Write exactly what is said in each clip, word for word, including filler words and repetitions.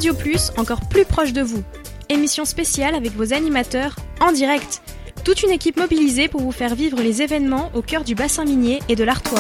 Radio Plus, encore plus proche de vous. Émission spéciale avec vos animateurs en direct. Toute une équipe mobilisée pour vous faire vivre les événements au cœur du bassin minier et de l'Artois.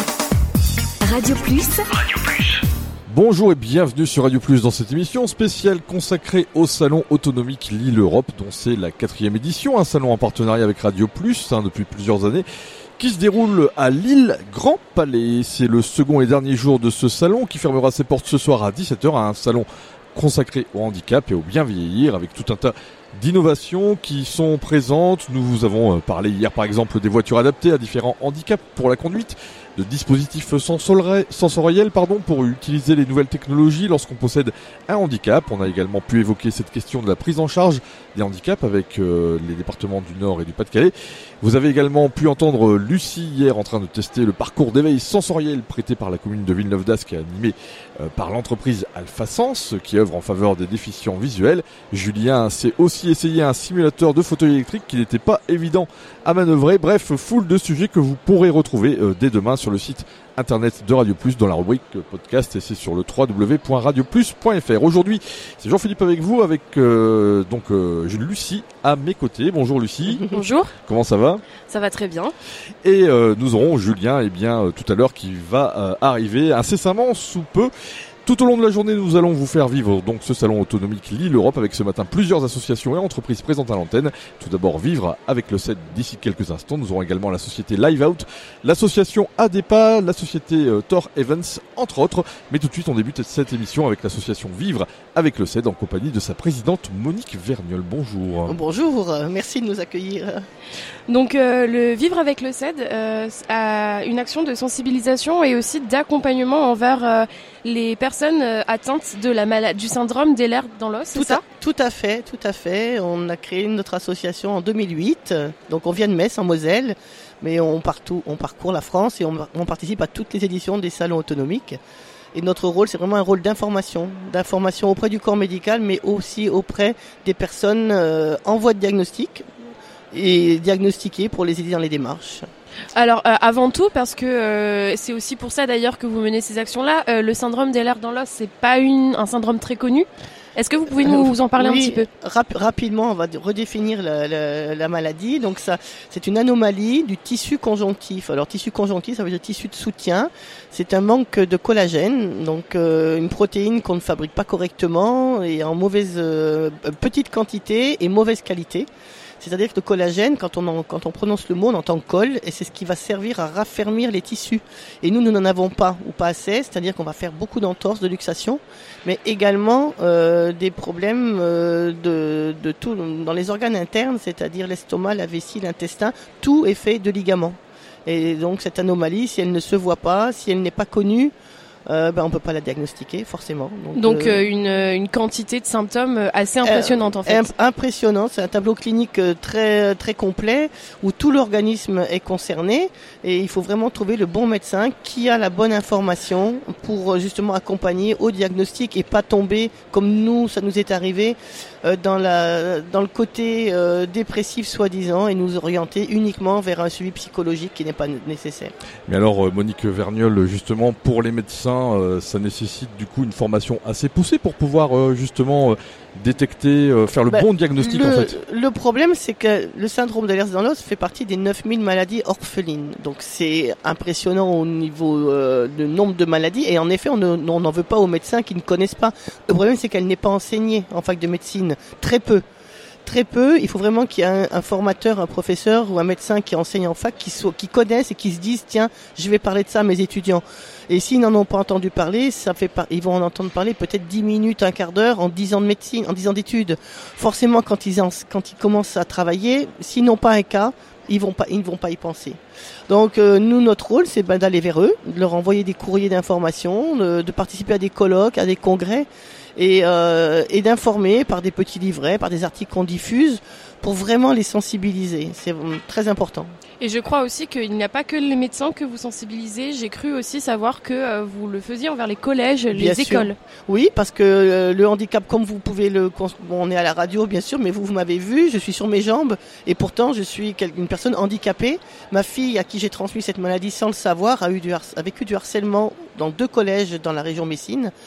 Radio Plus. Radio Plus. Bonjour et bienvenue sur Radio Plus dans cette émission spéciale consacrée au salon autonomique Lille-Europe, dont c'est la quatrième édition, un salon en partenariat avec Radio Plus hein, depuis plusieurs années, qui se déroule à Lille Grand Palais. C'est le second et dernier jour de ce salon qui fermera ses portes ce soir à dix-sept heures, un salon consacré au handicap et au bien vieillir, avec tout un tas d'innovations qui sont présentes. Nous vous avons parlé hier par exemple des voitures adaptées à différents handicaps pour la conduite, de dispositifs sensoriels pardon, pour utiliser les nouvelles technologies lorsqu'on possède un handicap. On a également pu évoquer cette question de la prise en charge des handicaps avec euh, les départements du Nord et du Pas-de-Calais. Vous avez également pu entendre Lucie hier en train de tester le parcours d'éveil sensoriel prêté par la commune de Villeneuve d'Ascq et animé euh, par l'entreprise AlphaSens qui œuvre en faveur des déficients visuels. Julien s'est aussi essayé un simulateur de fauteuil électrique qui n'était pas évident à manœuvrer. Bref, foule de sujets que vous pourrez retrouver euh, dès demain sur le site internet de Radio Plus dans la rubrique podcast et c'est sur le w w w point radio plus point f r. Aujourd'hui, c'est Jean-Philippe avec vous, avec euh, donc euh, Lucie à mes côtés. Bonjour Lucie. Bonjour. Comment ça va ? Ça va très bien. Et euh, nous aurons Julien eh bien, euh, tout à l'heure qui va euh, arriver incessamment sous peu. Tout au long de la journée, nous allons vous faire vivre donc ce salon autonomique Lille-Europe avec ce matin plusieurs associations et entreprises présentes à l'antenne. Tout d'abord, vivre avec le C E D d'ici quelques instants. Nous aurons également la société Live Out, l'association A D E P A, la société euh, Thor Events, entre autres. Mais tout de suite, on débute cette émission avec l'association Vivre avec le C E D en compagnie de sa présidente Monique Vergnol. Bonjour. Bonjour, merci de nous accueillir. Donc euh, le Vivre avec le C E D euh, a une action de sensibilisation et aussi d'accompagnement envers euh, les personnes euh, atteintes de la maladie, du syndrome d'Ehlers dans l'os, c'est tout ça à, Tout à fait, tout à fait. On a créé notre association en deux mille huit, donc on vient de Metz en Moselle, mais on, partout, on parcourt la France et on, on participe à toutes les éditions des salons autonomiques. Et notre rôle, c'est vraiment un rôle d'information, d'information auprès du corps médical, mais aussi auprès des personnes euh, en voie de diagnostic et diagnostiquées pour les aider dans les démarches. Alors euh, avant tout, parce que euh, c'est aussi pour ça d'ailleurs que vous menez ces actions-là, euh, le syndrome d'Ehlers dans l'os, c'est pas une, un syndrome très connu. Est-ce que vous pouvez nous vous en parler oui, un petit peu ? rap- Rapidement, on va redéfinir la, la, la maladie. Donc ça, c'est une anomalie du tissu conjonctif. Alors tissu conjonctif, ça veut dire tissu de soutien. C'est un manque de collagène, donc euh, une protéine qu'on ne fabrique pas correctement et en mauvaise euh, petite quantité et mauvaise qualité. C'est-à-dire que le collagène, quand on, en, quand on prononce le mot, on entend colle, et c'est ce qui va servir à raffermir les tissus. Et nous, nous n'en avons pas, ou pas assez, c'est-à-dire qu'on va faire beaucoup d'entorses, de luxation, mais également euh, des problèmes euh, de, de tout, dans les organes internes, c'est-à-dire l'estomac, la vessie, l'intestin, tout est fait de ligaments. Et donc cette anomalie, si elle ne se voit pas, si elle n'est pas connue, Euh, ben on peut pas la diagnostiquer forcément. Donc, Donc euh, une, une quantité de symptômes assez impressionnante euh, en fait. Impressionnant, c'est un tableau clinique très très complet où tout l'organisme est concerné et il faut vraiment trouver le bon médecin qui a la bonne information pour justement accompagner au diagnostic et pas tomber comme nous ça nous est arrivé euh, dans la dans le côté euh, dépressif soi-disant et nous orienter uniquement vers un suivi psychologique qui n'est pas nécessaire. Mais alors Monique Vergnol, justement pour les médecins, Euh, ça nécessite du coup une formation assez poussée pour pouvoir euh, justement euh, détecter, euh, faire le ben, bon diagnostic le, en fait. Le problème c'est que le syndrome d'Ehlers dans l'os fait partie des neuf mille maladies orphelines. Donc c'est impressionnant au niveau euh, du nombre de maladies et en effet on n'en veut pas aux médecins qui ne connaissent pas. Le problème c'est qu'elle n'est pas enseignée en fac de médecine, très peu. Très peu, il faut vraiment qu'il y ait un, un formateur, un professeur ou un médecin qui enseigne en fac, qui, soit, qui connaissent et qui se disent tiens, je vais parler de ça à mes étudiants. Et s'ils n'en ont pas entendu parler, ça fait par... ils vont en entendre parler peut-être dix minutes, un quart d'heure en dix ans de médecine, en dix ans d'études. Forcément, quand ils, en... quand ils commencent à travailler, s'ils n'ont pas un cas, ils vont pas, ils ne vont pas y penser. Donc euh, nous, notre rôle, c'est ben, d'aller vers eux, de leur envoyer des courriers d'information, de, de participer à des colloques, à des congrès. Et, euh, et d'informer par des petits livrets, par des articles qu'on diffuse, pour vraiment les sensibiliser. C'est très important. Et je crois aussi qu'il n'y a pas que les médecins que vous sensibilisez. J'ai cru aussi savoir que euh, vous le faisiez envers les collèges, bien les sûr. écoles. Oui, parce que euh, le handicap, comme vous pouvez le... Bon, on est à la radio, bien sûr, mais vous, vous m'avez vu, je suis sur mes jambes, et pourtant, je suis une personne handicapée. Ma fille, à qui j'ai transmis cette maladie sans le savoir, a, eu du har- a vécu du harcèlement dans deux collèges dans la région Messine.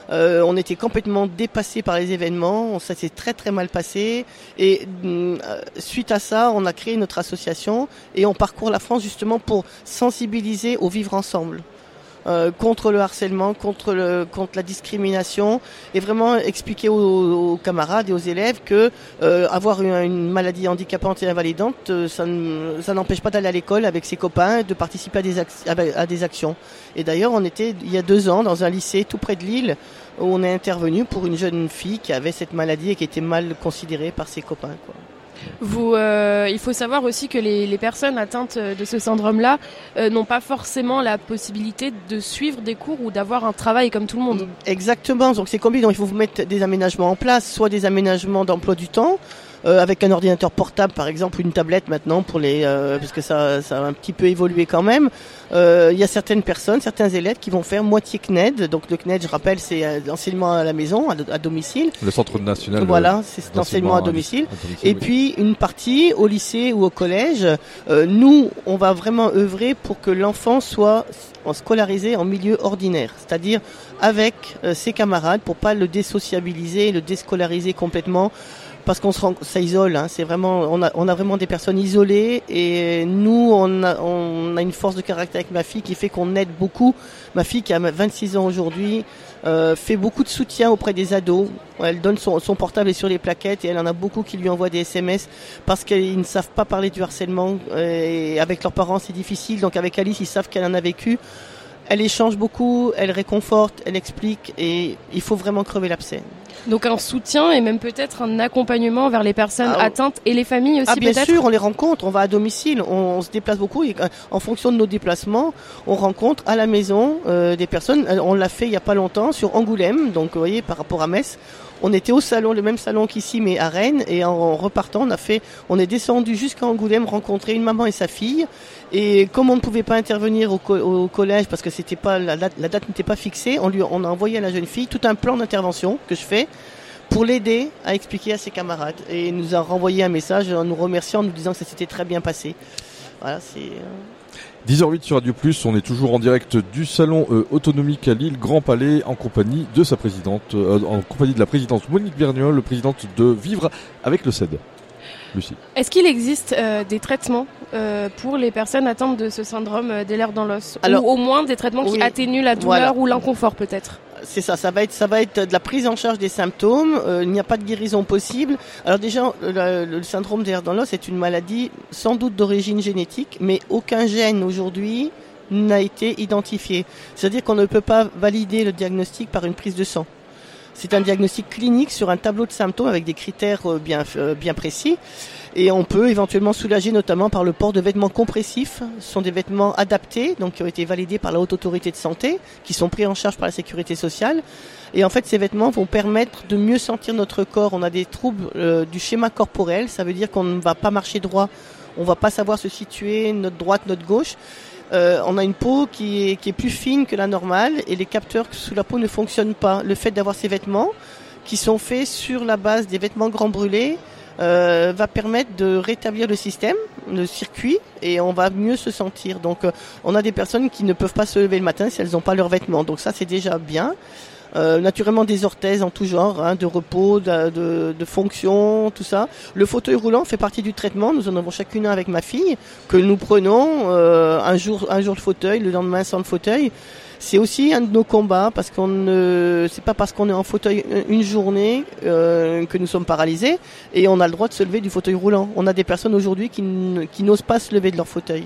Euh, on était complètement dépassés par les événements, ça s'est très très mal passé et euh, suite à ça, on a créé notre association et on parcourt la France justement pour sensibiliser au vivre ensemble. Euh, contre le harcèlement, contre le, contre la discrimination, et vraiment expliquer aux, aux camarades et aux élèves que euh, avoir une, une maladie handicapante et invalidante, euh, ça, ne, ça n'empêche pas d'aller à l'école avec ses copains, de participer à des, ac- à des actions. Et d'ailleurs, on était il y a deux ans dans un lycée tout près de Lille où on est intervenu pour une jeune fille qui avait cette maladie et qui était mal considérée par ses copains, quoi. Vous, euh, il faut savoir aussi que les, les personnes atteintes de ce syndrome-là euh, n'ont pas forcément la possibilité de suivre des cours ou d'avoir un travail comme tout le monde. Exactement, donc c'est compliqué, donc il faut vous mettre des aménagements en place, soit des aménagements d'emploi du temps, euh, avec un ordinateur portable par exemple, une tablette maintenant pour les, euh, parce que ça, ça a un petit peu évolué quand même. Euh, il y a certaines personnes, certains élèves qui vont faire moitié C N E D, donc le C N E D, je rappelle, c'est euh, l'enseignement à la maison, à, à domicile. Le centre national. Voilà, c'est cet enseignement à domicile. À domicile et oui. puis une partie au lycée ou au collège. Euh, nous, on va vraiment œuvrer pour que l'enfant soit scolarisé en milieu ordinaire, c'est-à-dire avec euh, ses camarades pour pas le désociabiliser, le déscolariser complètement. Parce qu'on se rend, ça isole, hein, c'est vraiment, on a, on a vraiment des personnes isolées et nous, on a, on a une force de caractère avec ma fille qui fait qu'on aide beaucoup. Ma fille qui a vingt-six ans aujourd'hui euh, fait beaucoup de soutien auprès des ados. Elle donne son, son portable est sur les plaquettes et elle en a beaucoup qui lui envoient des S M S parce qu'ils ne savent pas parler du harcèlement et avec leurs parents c'est difficile. Donc avec Alice, ils savent qu'elle en a vécu. Elle échange beaucoup, elle réconforte, elle explique et il faut vraiment crever l'abcès. Donc un soutien et même peut-être un accompagnement vers les personnes ah, atteintes et les familles aussi ah, bien peut-être. Sûr, on les rencontre, on va à domicile, on, on se déplace beaucoup et en fonction de nos déplacements, on rencontre à la maison euh, des personnes. On l'a fait il y a pas longtemps sur Angoulême, donc vous voyez par rapport à Metz. On était au salon, le même salon qu'ici, mais à Rennes, et en, en repartant, on a fait, on est descendu jusqu'à Angoulême, rencontrer une maman et sa fille. Et comme on ne pouvait pas intervenir au, co- au collège parce que c'était pas la date, la date n'était pas fixée, on lui, on a envoyé à la jeune fille tout un plan d'intervention que je fais pour l'aider à expliquer à ses camarades. Et il nous a renvoyé un message en nous remerciant, en nous disant que ça s'était très bien passé. Voilà, c'est. Euh... dix heures huit sur Radio Plus, on est toujours en direct du salon euh, autonomique à Lille, Grand Palais, en compagnie de sa présidente, euh, en compagnie de la présidente Monique Vergnol, le présidente de Vivre avec le C E D. Lucie. Est-ce qu'il existe euh, des traitements euh, pour les personnes atteintes de ce syndrome euh, des lèvres dans l'os, Alors, ou au moins des traitements oui, qui atténuent la douleur voilà. ou l'inconfort peut-être? C'est ça, ça va être, ça va être de la prise en charge des symptômes. Euh, il n'y a pas de guérison possible. Alors déjà, le, le syndrome des lèvres dans l'os est une maladie sans doute d'origine génétique, mais aucun gène aujourd'hui n'a été identifié. C'est-à-dire qu'on ne peut pas valider le diagnostic par une prise de sang. C'est un diagnostic clinique sur un tableau de symptômes avec des critères bien, bien précis. Et on peut éventuellement soulager notamment par le port de vêtements compressifs. Ce sont des vêtements adaptés, donc qui ont été validés par la Haute Autorité de Santé, qui sont pris en charge par la Sécurité sociale. Et en fait, ces vêtements vont permettre de mieux sentir notre corps. On a des troubles euh, du schéma corporel. Ça veut dire qu'on ne va pas marcher droit. On ne va pas savoir se situer, notre droite, notre gauche. Euh, on a une peau qui est, qui est plus fine que la normale et les capteurs sous la peau ne fonctionnent pas. Le fait d'avoir ces vêtements qui sont faits sur la base des vêtements grands brûlés euh, va permettre de rétablir le système, le circuit, et on va mieux se sentir. Donc euh, on a des personnes qui ne peuvent pas se lever le matin si elles n'ont pas leurs vêtements. Donc ça c'est déjà bien. Euh, naturellement des orthèses en tout genre, hein, de repos, de, de, de fonction, tout ça. Le fauteuil roulant fait partie du traitement. Nous en avons chacune un avec ma fille que nous prenons euh, un jour, un jour le fauteuil, le lendemain sans le fauteuil. C'est aussi un de nos combats parce qu'on ne, c'est pas parce qu'on est en fauteuil une journée euh, que nous sommes paralysés et on a le droit de se lever du fauteuil roulant. On a des personnes aujourd'hui qui, n- qui n'osent pas se lever de leur fauteuil.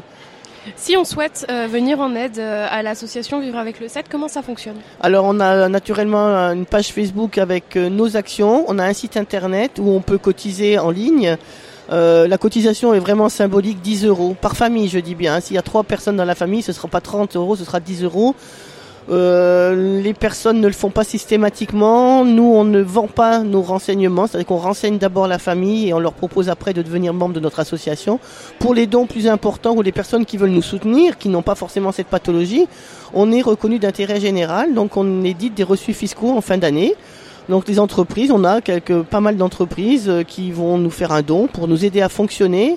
Si on souhaite euh, venir en aide euh, à l'association Vivre avec le C E D, comment ça fonctionne? Alors on a naturellement une page Facebook avec euh, nos actions, on a un site internet où on peut cotiser en ligne. Euh, la cotisation est vraiment symbolique, dix euros par famille, je dis bien. S'il y a trois personnes dans la famille, ce ne sera pas trente euros, ce sera dix euros. Euh, les personnes ne le font pas systématiquement. Nous, on ne vend pas nos renseignements, c'est-à-dire qu'on renseigne d'abord la famille et on leur propose après de devenir membre de notre association. Pour les dons plus importants ou les personnes qui veulent nous soutenir, qui n'ont pas forcément cette pathologie, on est reconnu d'intérêt général, donc on édite des reçus fiscaux en fin d'année. Donc les entreprises, on a quelques, pas mal d'entreprises qui vont nous faire un don pour nous aider à fonctionner.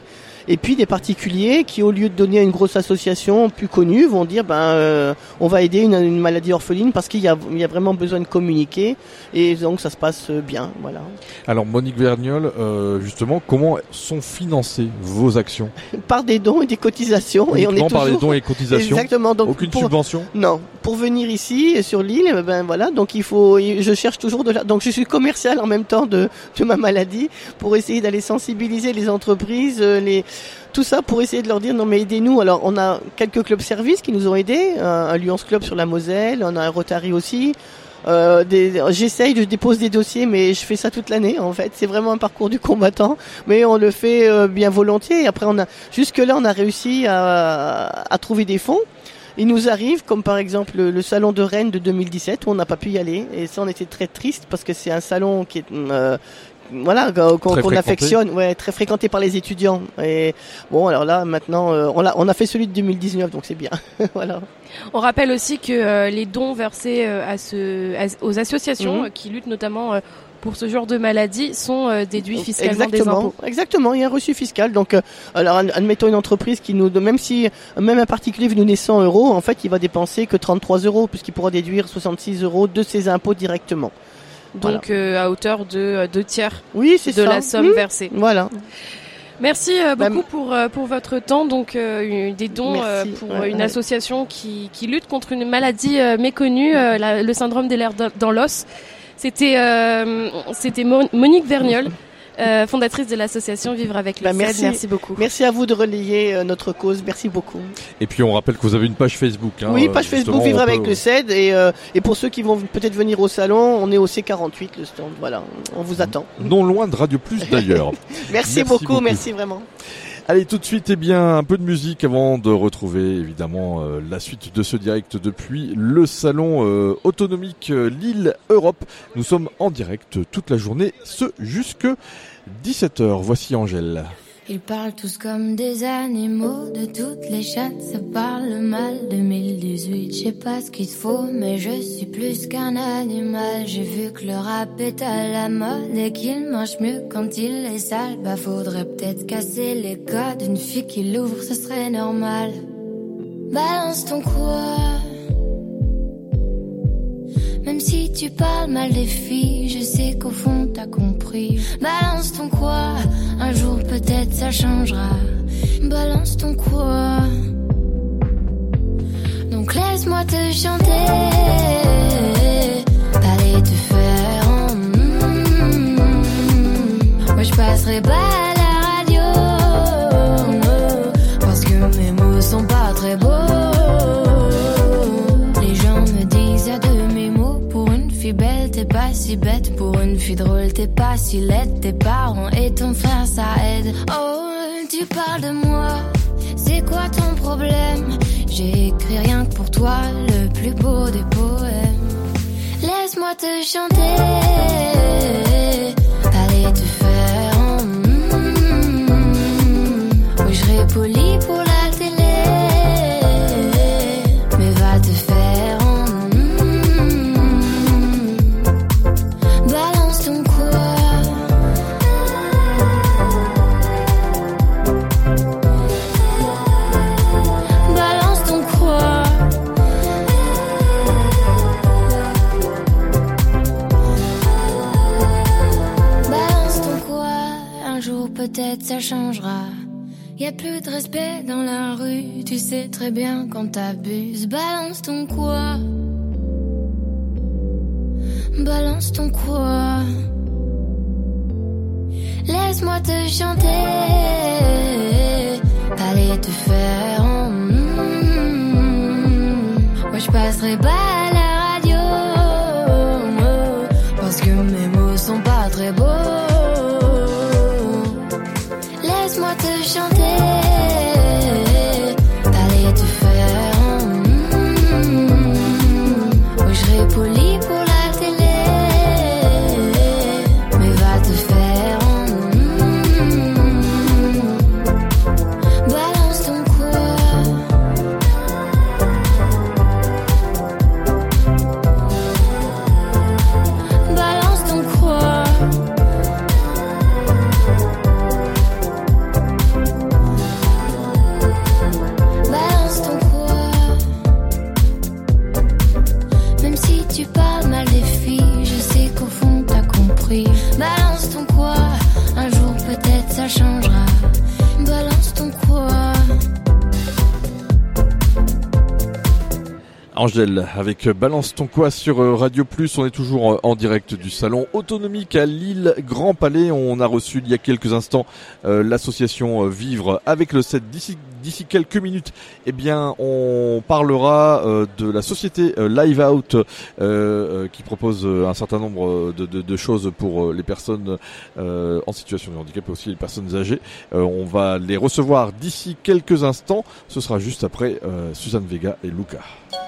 Et puis des particuliers qui, au lieu de donner à une grosse association plus connue, vont dire ben euh, on va aider une, une maladie orpheline parce qu'il y a, il y a vraiment besoin de communiquer et donc ça se passe bien. Voilà. Alors Monique Vergnol, euh, justement, comment sont financées vos actions? Par des dons et des cotisations. Et on est toujours... par les dons et cotisations. Exactement. Donc aucune pour... subvention? Non. Pour venir ici sur l'île, ben voilà. Donc il faut, je cherche toujours de la. Donc je suis commercial en même temps de de ma maladie pour essayer d'aller sensibiliser les entreprises, les tout ça pour essayer de leur dire non mais aidez-nous. Alors on a quelques clubs services qui nous ont aidés, un, un Lions Club sur la Moselle, on a un Rotary aussi. Euh, des, j'essaye, je dépose des dossiers, mais je fais ça toute l'année en fait. C'est vraiment un parcours du combattant, mais on le fait euh, bien volontiers. Et après on a jusque là on a réussi à, à trouver des fonds. Il nous arrive, comme par exemple le, le salon de Rennes de deux mille dix-sept où on n'a pas pu y aller, et ça on était très triste parce que c'est un salon qui est euh, voilà qu'on, qu'on affectionne, ouais, très fréquenté par les étudiants. Et bon, alors là maintenant euh, on a on a fait celui de deux mille dix-neuf, donc c'est bien. Voilà. On rappelle aussi que euh, les dons versés euh, à ce à, aux associations mmh. euh, qui luttent notamment euh, pour ce genre de maladie sont euh, déduits fiscalement exactement, des impôts. Exactement, il y a un reçu fiscal. Donc, euh, alors admettons une entreprise qui nous, même si même un particulier veut nous donner cent euros, en fait, il va dépenser que trente-trois euros puisqu'il pourra déduire soixante-six euros de ses impôts directement. Donc, voilà. euh, à hauteur de deux tiers oui, c'est de ça. la somme mmh. versée. Voilà. Merci euh, beaucoup bah, pour euh, pour votre temps. Donc euh, des dons euh, pour ouais, une ouais. association qui qui lutte contre une maladie euh, méconnue, euh, la, le syndrome des lèvres dans l'os. C'était euh, c'était Mo- Monique Vergnol, euh, fondatrice de l'association Vivre avec le bah, merci. C E D. Merci beaucoup. Merci à vous de relayer euh, notre cause. Merci beaucoup. Et puis on rappelle que vous avez une page Facebook. Hein, oui, page Facebook Vivre avec peut... le C E D. Et, euh, et pour ceux qui vont peut-être venir au salon, on est au C quarante-huit, le stand. Voilà, on vous attend. Non loin de Radio Plus d'ailleurs. merci, merci beaucoup, beaucoup, merci vraiment. Allez, tout de suite, eh bien, un peu de musique avant de retrouver évidemment euh, la suite de ce direct depuis le salon euh, autonomique euh, Lille Europe. Nous sommes en direct toute la journée, ce jusque dix-sept heures. Voici Angèle. Ils parlent tous comme des animaux, de toutes les chattes, ça parle mal. deux mille dix-huit, je sais pas ce qu'il te faut, mais je suis plus qu'un animal. J'ai vu que le rap est à la mode et qu'il mange mieux quand il est sale. Bah faudrait peut-être casser les codes, une fille qui l'ouvre, ce serait normal. Balance ton quoi. Même si tu parles mal des filles, je sais qu'au fond t'as compris. Balance ton quoi, un jour peut-être ça changera. Balance ton quoi. Donc laisse-moi te chanter, aller te faire en mm, moi je passerai pas à la radio, parce que mes mots sont pas très beaux. Les gens me disent à demi mots, pour une fille belle t'es pas si bête, pour une fille drôle t'es pas si laide. Tes parents et ton frère ça aide. Oh tu parles de moi, c'est quoi ton problème? J'ai écrit rien que pour toi, le plus beau des poèmes. Laisse-moi te chanter, aller te faire en mm, oui je serai poli pour la télé, mais va te faire en mm, balance ton quoi. Balance ton quoi. Balance ton quoi. Un jour peut-être ça changera. Y'a plus de respect dans la rue, tu sais très bien quand t'abuses. Balance ton quoi. Balance ton quoi. Laisse-moi te chanter, aller te faire en mm, moi je passerai pas à la radio, parce que mes mots sont pas très beaux. Laisse-moi te chanter, aller te faire en mm, moi je serai poli pour la télé, mais va te faire en mm, balance ton quoi. Angèle avec Balance ton quoi sur Radio Plus. On est toujours en direct du salon autonomique à Lille Grand Palais. On a reçu il y a quelques instants euh, l'association Vivre avec le sept. D'ici, d'ici quelques minutes, eh bien, on parlera euh, de la société euh, Live Out euh, euh, qui propose un certain nombre de, de, de choses pour les personnes euh, en situation de handicap et aussi les personnes âgées. Euh, on va les recevoir d'ici quelques instants. Ce sera juste après euh, Suzanne Vega et Luca.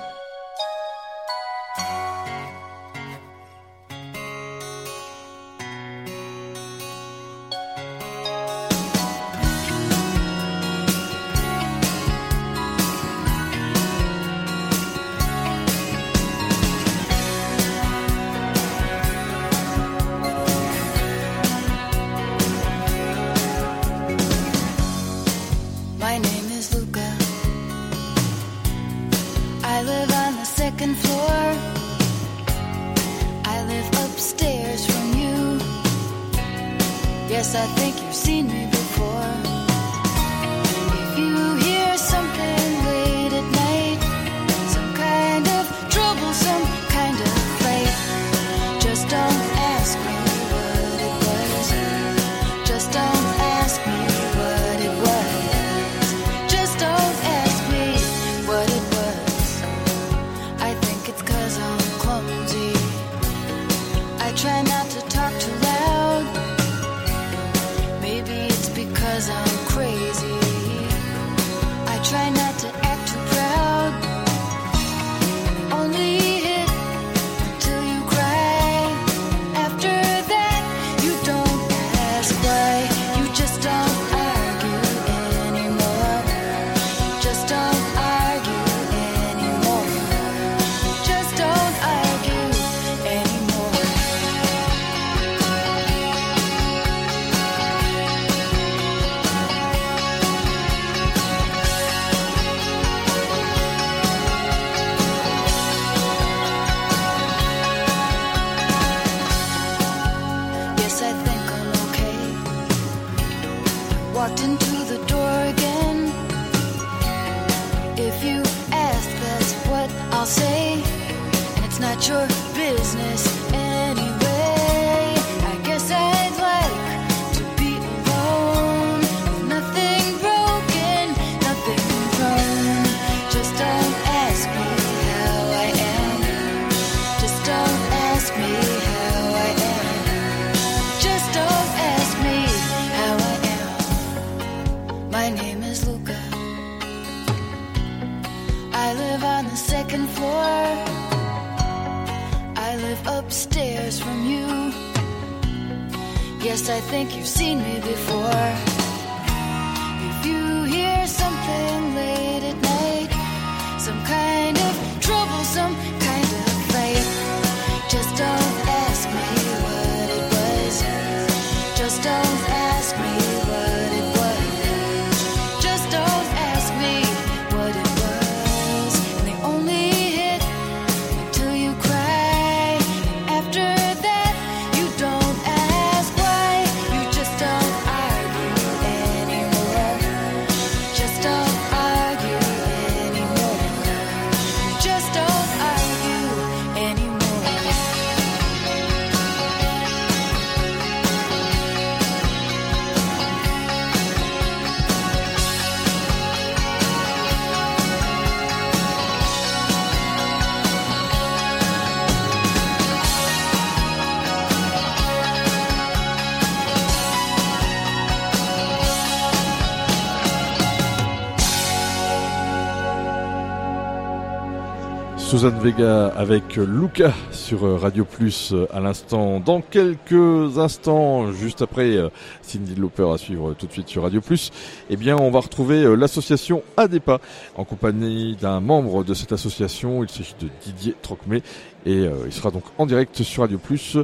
Suzanne Vega avec Luca sur Radio Plus à l'instant. Dans quelques instants, juste après Cyndi Lauper à suivre tout de suite sur Radio Plus, eh bien on va retrouver l'association ADEPA en compagnie d'un membre de cette association. Il s'agit de Didier Trocmé et euh, il sera donc en direct sur Radio Plus,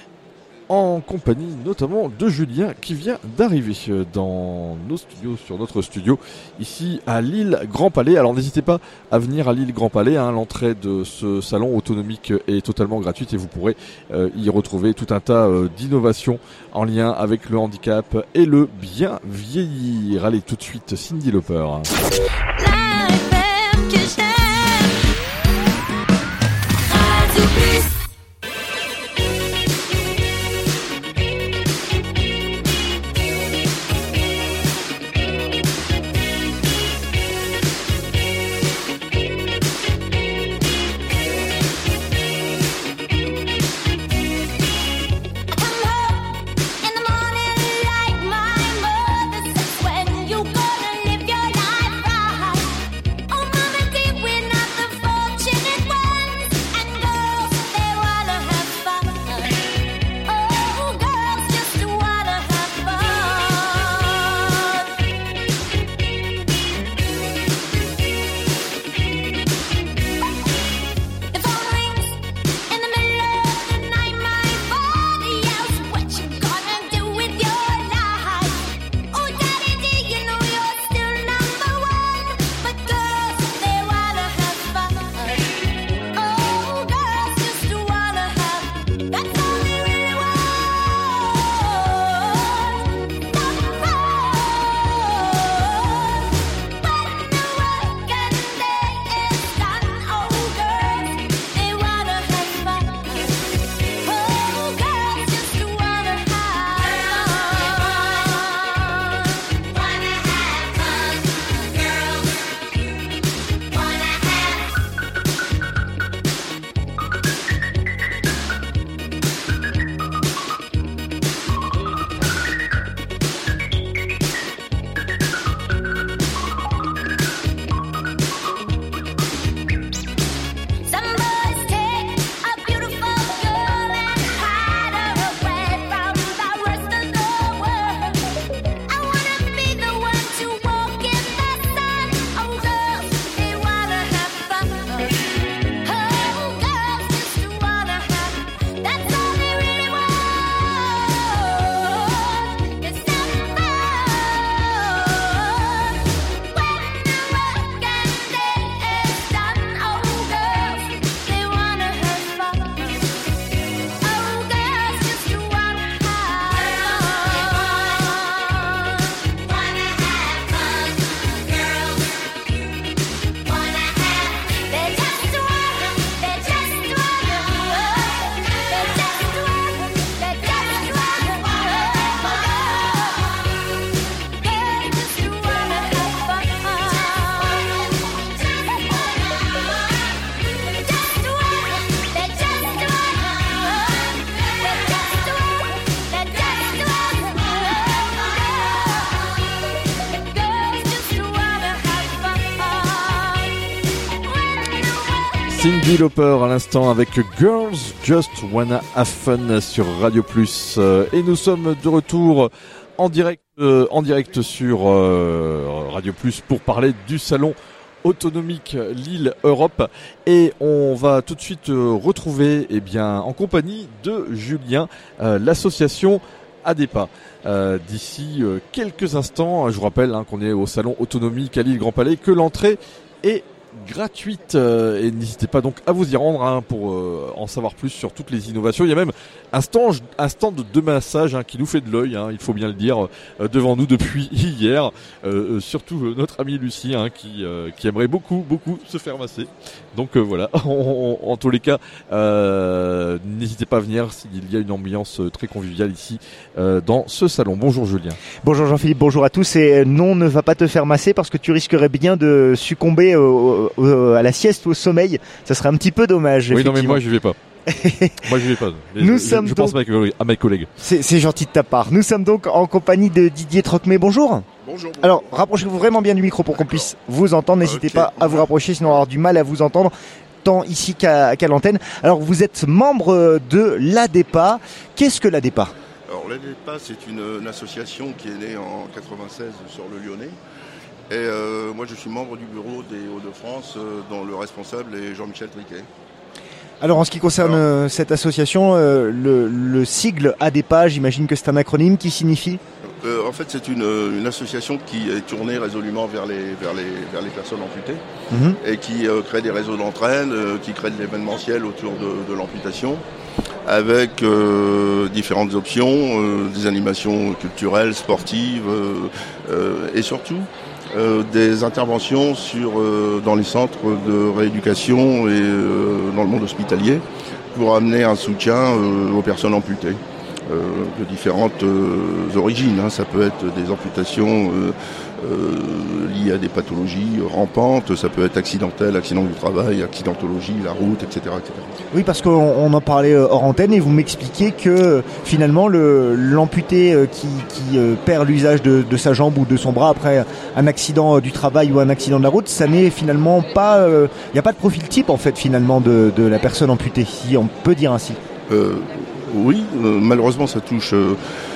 en compagnie notamment de Julien qui vient d'arriver dans nos studios, sur notre studio ici à Lille Grand Palais. Alors n'hésitez pas à venir à Lille Grand Palais, hein. L'entrée de ce salon autonomique est totalement gratuite et vous pourrez euh, y retrouver tout un tas euh, d'innovations en lien avec le handicap et le bien vieillir. Allez, tout de suite Cyndi Lauper. Cyndi Lauper à l'instant avec Girls Just Wanna Have Fun sur Radio Plus. Et nous sommes de retour en direct, euh, en direct sur euh, Radio Plus pour parler du salon autonomique Lille Europe. Et on va tout de suite euh, retrouver eh bien, en compagnie de Julien euh, l'association ADEPA. Euh, d'ici euh, quelques instants, je vous rappelle hein, qu'on est au salon autonomique à Lille Grand Palais, que l'entrée est gratuite euh, et n'hésitez pas donc à vous y rendre hein, pour euh, en savoir plus sur toutes les innovations. Il y a même un stand, un stand de massage hein, qui nous fait de l'œil, hein, il faut bien le dire, euh, devant nous depuis hier. Euh, euh, surtout euh, notre amie Lucie hein, qui, euh, qui aimerait beaucoup, beaucoup se faire masser. Donc euh, voilà, en, en, en tous les cas, euh, n'hésitez pas à venir s'il y a une ambiance très conviviale ici euh, dans ce salon. Bonjour Julien. Bonjour Jean-Philippe, bonjour à tous. Et non, ne va pas te faire masser parce que tu risquerais bien de succomber au Euh, à la sieste ou au sommeil, ça serait un petit peu dommage. Oui, non mais moi je vais pas. moi je vais pas. Les, Nous je, sommes je donc... pense à mes collègues. C'est, c'est gentil de ta part. Nous sommes donc en compagnie de Didier Trocmé. Bonjour. Bonjour. bonjour. Alors rapprochez-vous vraiment bien du micro pour qu'on D'accord. puisse vous entendre. N'hésitez okay. pas à vous rapprocher, sinon on va avoir du mal à vous entendre tant ici qu'à, qu'à l'antenne. Alors vous êtes membre de l'ADEPA. Qu'est-ce que l'ADEPA ? Alors l'ADEPA c'est une, une association qui est née en quatre-vingt-seize sur le Lyonnais. Et euh, moi je suis membre du bureau des Hauts-de-France euh, dont le responsable est Jean-Michel Triquet. Alors en ce qui concerne Alors, cette association, euh, le, le sigle ADEPA, j'imagine que c'est un acronyme qui signifie euh, En fait c'est une, une association qui est tournée résolument vers les, vers les, vers les personnes amputées mmh. et qui euh, crée des réseaux d'entraîne, euh, qui crée de l'événementiel autour de, de l'amputation avec euh, différentes options, euh, des animations culturelles, sportives euh, euh, et surtout Euh, des interventions sur, euh, dans les centres de rééducation et euh, dans le monde hospitalier pour amener un soutien euh, aux personnes amputées euh, de différentes euh, origines. Hein. Ça peut être des amputations euh, euh, liées à des pathologies rampantes, ça peut être accidentel, accident du travail, accidentologie, la route, et cetera, et cetera. Oui, parce qu'on on en parlait hors antenne et vous m'expliquiez que finalement le, l'amputé qui, qui perd l'usage de, de sa jambe ou de son bras après un accident du travail ou un accident de la route, ça n'est finalement pas, il euh, n'y a pas de profil type en fait finalement de, de la personne amputée, si on peut dire ainsi. Euh, oui, euh, malheureusement ça touche euh,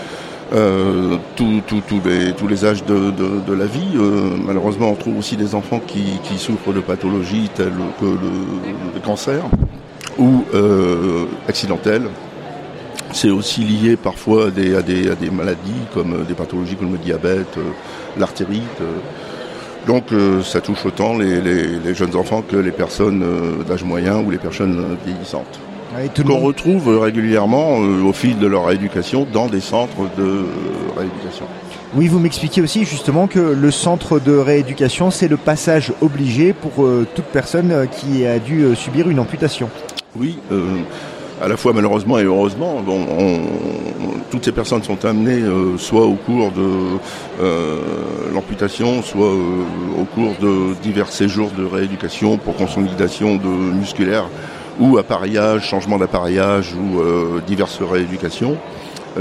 euh, tous tout, tout les, tous les âges de, de, de la vie. Euh, malheureusement on trouve aussi des enfants qui, qui souffrent de pathologies telles que le, le cancer ou euh, accidentelles. C'est aussi lié parfois à des, à des, à des maladies comme des pathologies comme le diabète, euh, l'artérite. Euh. Donc euh, ça touche autant les, les, les jeunes enfants que les personnes euh, d'âge moyen ou les personnes euh, vieillissantes. Ouais, tout qu'on retrouve régulièrement euh, au fil de leur rééducation dans des centres de euh, rééducation. Oui, vous m'expliquez aussi justement que le centre de rééducation, c'est le passage obligé pour euh, toute personne euh, qui a dû euh, subir une amputation. Oui, euh, à la fois malheureusement et heureusement, bon, on, on, toutes ces personnes sont amenées euh, soit au cours de euh, l'amputation, soit euh, au cours de divers séjours de rééducation pour consolidation de musculaire ou appareillage, changement d'appareillage ou euh, diverses rééducations, de,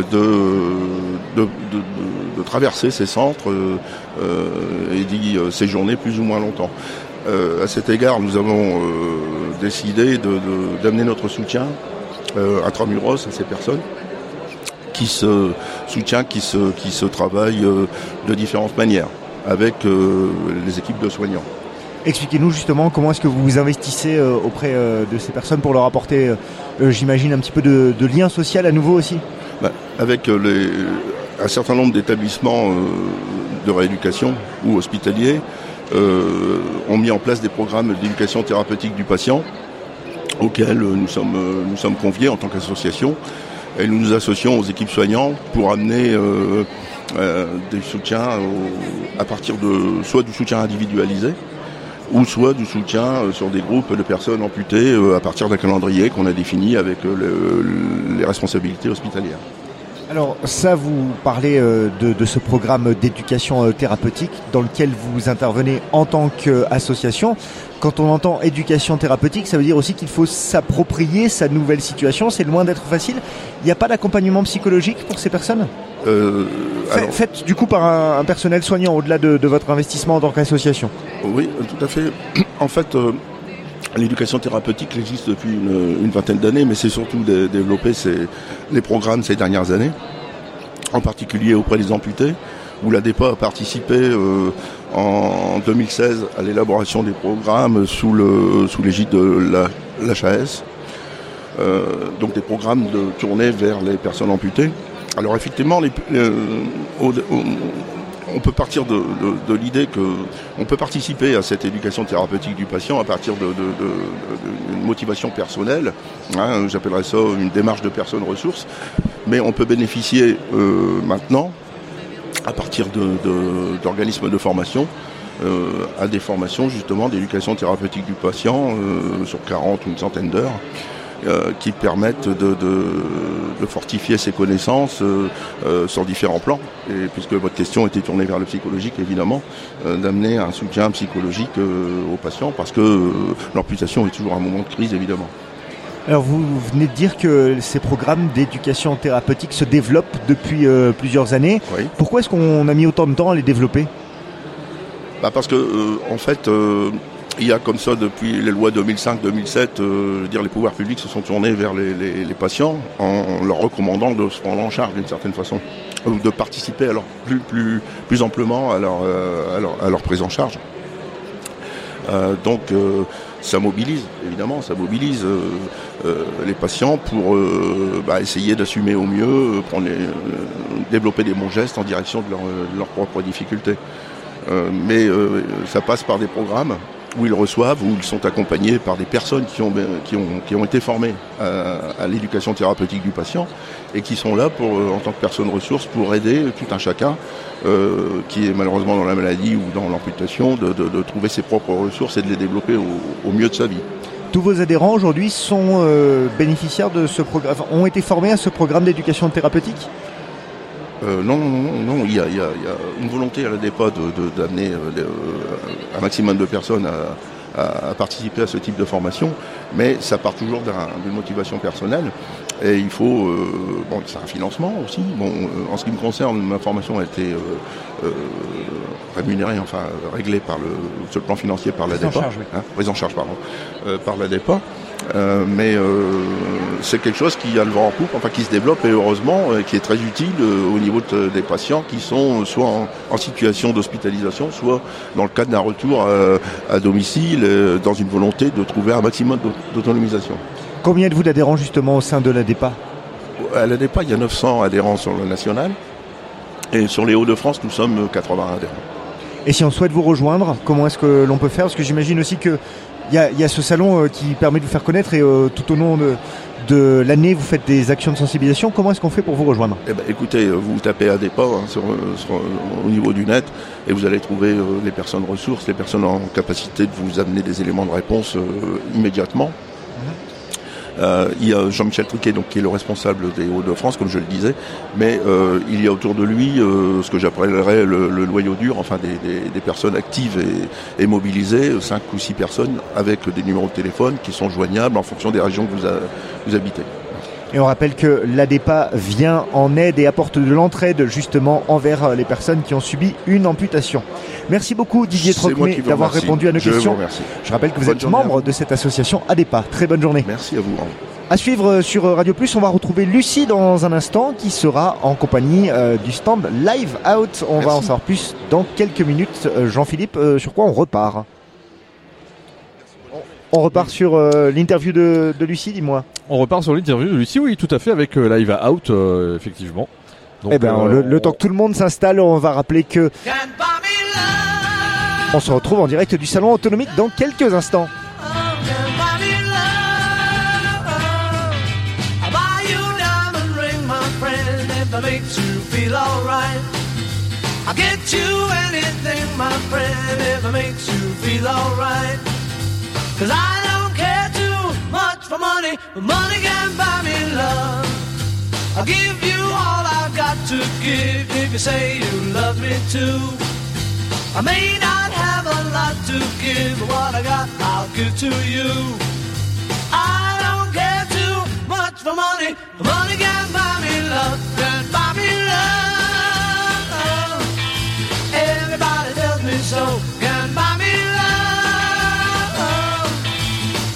de, de, de, de traverser ces centres euh, euh, et d'y séjourner plus ou moins longtemps. Euh, à cet égard, nous avons euh, décidé de, de, d'amener notre soutien euh, intramuros à ces personnes qui se soutient, qui se, qui se travaillent euh, de différentes manières avec euh, les équipes de soignants. Expliquez-nous justement comment est-ce que vous vous investissez euh, auprès euh, de ces personnes pour leur apporter, euh, j'imagine, un petit peu de, de lien social à nouveau aussi. Bah, avec euh, les, un certain nombre d'établissements euh, de rééducation ou hospitaliers euh, ont mis en place des programmes d'éducation thérapeutique du patient auxquels euh, nous sommes, euh, nous sommes conviés en tant qu'association et nous nous associons aux équipes soignantes pour amener euh, euh, des soutiens au, à partir de soit du soutien individualisé ou soit du soutien sur des groupes de personnes amputées à partir d'un calendrier qu'on a défini avec le, les responsabilités hospitalières. Alors ça, vous parlez de, de ce programme d'éducation thérapeutique dans lequel vous intervenez en tant qu'association. Quand on entend éducation thérapeutique, ça veut dire aussi qu'il faut s'approprier sa nouvelle situation. C'est loin d'être facile. Il n'y a pas d'accompagnement psychologique pour ces personnes ? euh, alors... Faites du coup par un, un personnel soignant au-delà de, de votre investissement en tant qu'association. Oui, tout à fait. En fait, euh, l'éducation thérapeutique existe depuis une, une vingtaine d'années, mais c'est surtout de, développé ces, les programmes ces dernières années, en particulier auprès des amputés, où l'A D E P A a participé euh, en deux mille seize à l'élaboration des programmes sous, le, sous l'égide de la, l'H A S, euh, donc des programmes de tournée vers les personnes amputées. Alors effectivement, les, les, au, au, on peut partir de, de, de l'idée qu'on peut participer à cette éducation thérapeutique du patient à partir de, de, de, de, d'une motivation personnelle, hein, j'appellerais ça une démarche de personnes ressources, mais on peut bénéficier euh, maintenant, à partir de, de, d'organismes de formation, euh, à des formations justement d'éducation thérapeutique du patient euh, sur quarante ou une centaine d'heures, euh, qui permettent de, de, de fortifier ses connaissances euh, euh, sur différents plans. Et puisque votre question était tournée vers le psychologique, évidemment, euh, d'amener un soutien psychologique euh, aux patients, parce que euh, l'amputation est toujours un moment de crise, évidemment. Alors vous venez de dire que ces programmes d'éducation thérapeutique se développent depuis euh, plusieurs années. Oui. Pourquoi est-ce qu'on a mis autant de temps à les développer ? Bah parce que euh, en fait, euh, il y a comme ça depuis les lois deux mille cinq deux mille sept, euh, je veux dire, les pouvoirs publics se sont tournés vers les, les, les patients en leur recommandant de se prendre en charge d'une certaine façon, ou de participer alors plus plus plus amplement à leur euh, à leur, à leur prise en charge. Euh, donc euh, ça mobilise, évidemment, ça mobilise euh, euh, les patients pour euh, bah, essayer d'assumer au mieux, euh, prendre les, euh, développer des bons gestes en direction de, leur, de leurs propres difficultés. Euh, mais euh, ça passe par des programmes où ils reçoivent, où ils sont accompagnés par des personnes qui ont, qui ont, qui ont été formées à, à l'éducation thérapeutique du patient et qui sont là pour, en tant que personnes ressources, pour aider tout un chacun euh, qui est malheureusement dans la maladie ou dans l'amputation de, de, de trouver ses propres ressources et de les développer au, au mieux de sa vie. Tous vos adhérents aujourd'hui sont euh, bénéficiaires de ce programme, enfin, ont été formés à ce programme d'éducation thérapeutique ? Euh, non, non, non, non, il y a, il y a, il y a une volonté à l'A D E P A de, de, d'amener euh, un maximum de personnes à, à, à participer à ce type de formation, mais ça part toujours d'un, d'une motivation personnelle et il faut, euh, bon, c'est un financement aussi. Bon, euh, en ce qui me concerne, ma formation a été euh, euh, rémunérée, enfin réglée par le, sur le plan financier par l'A D E P A, charge, oui. hein, prise en charge, pardon, euh, par l'A D E P A. Euh, mais euh, c'est quelque chose qui a le vent en poupe, enfin qui se développe et heureusement, euh, qui est très utile euh, au niveau de, des patients qui sont euh, soit en, en situation d'hospitalisation, soit dans le cadre d'un retour à, à domicile, euh, dans une volonté de trouver un maximum d'autonomisation. Combien êtes-vous d'adhérents justement au sein de l'A D E P A ? À l'A D E P A, il y a neuf cents adhérents sur le national et sur les Hauts-de-France, nous sommes quatre-vingts adhérents. Et si on souhaite vous rejoindre, comment est-ce que l'on peut faire ? Parce que j'imagine aussi que il y a, y a ce salon euh, qui permet de vous faire connaître et euh, tout au long de, de l'année, vous faites des actions de sensibilisation. Comment est-ce qu'on fait pour vous rejoindre ? Eh ben, écoutez, vous tapez A D E P A hein, sur, sur, au niveau du net et vous allez trouver euh, les personnes ressources, les personnes en capacité de vous amener des éléments de réponse euh, immédiatement. Euh, il y a Jean-Michel Truquet, donc, qui est le responsable des Hauts-de-France, comme je le disais, mais euh, il y a autour de lui euh, ce que j'appellerais le, le noyau dur, enfin des, des, des personnes actives et, et mobilisées, cinq ou six personnes avec des numéros de téléphone qui sont joignables en fonction des régions que vous, a, vous habitez. Et on rappelle que l'A D E P A vient en aide et apporte de l'entraide justement envers les personnes qui ont subi une amputation. Merci beaucoup Didier Trocmé d'avoir répondu à nos je questions. Vous remercie. Je rappelle que vous bonne êtes membre de cette association A D E P A. Très bonne journée. Merci à vous. À suivre sur Radio Plus, on va retrouver Lucie dans un instant qui sera en compagnie euh, du stand Live Out. On Merci. va en savoir plus dans quelques minutes. Euh, Jean-Philippe, euh, sur quoi on repart ? On repart sur euh, l'interview de, de Lucie, dis-moi. On repart sur l'interview de Lucie, oui, tout à fait, avec euh, Live Out, euh, effectivement. Donc, eh ben, euh, le, le temps que tout le monde s'installe, on va rappeler que on se retrouve en direct du salon autonomique dans quelques instants. Cause I don't care too much for money, but money can buy me love. I'll give you all I've got to give if you say you love me too. I may not have a lot to give, but what I got I'll give to you. I don't care too much for money, but money can buy me love, can buy me love. Everybody tells me so, can buy me love.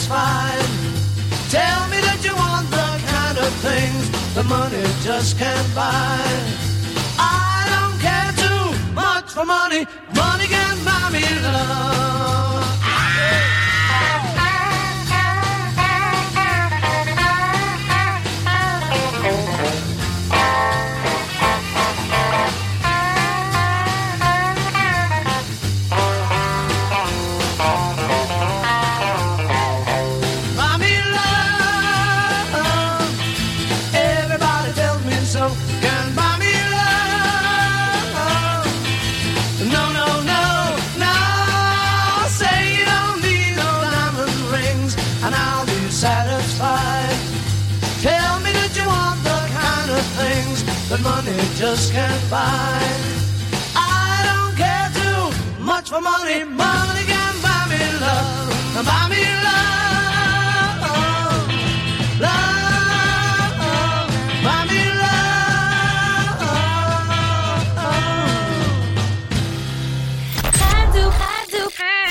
satisfied. Tell me that you want the kind of things the money just can't buy. I don't care too much for money. Money can buy me love. That money just can't buy. I don't care too much for money. Money can buy me love. Buy me love. Love. Buy me love. Radio, Radio,